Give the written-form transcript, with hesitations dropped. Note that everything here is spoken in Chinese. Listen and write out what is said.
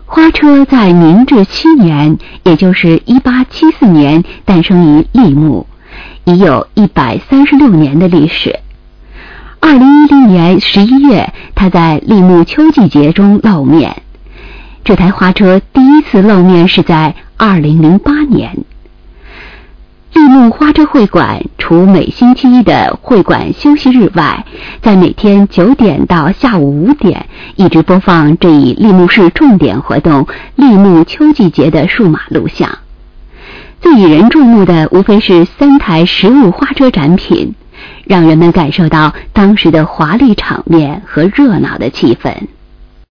花车在明治7年，也就是1874年诞生于利木，已有136年的历史。2010年11月，它在利木秋季节中露面。这台花车第一次露面是在2008年。利木花车会馆除每星期一的会馆休息日外，在每天9点到下午5点一直播放这一利木市重点活动利木秋季节的数码录像。最引人注目的无非是3台实物花车展品，让人们感受到当时的华丽场面和热闹的气氛。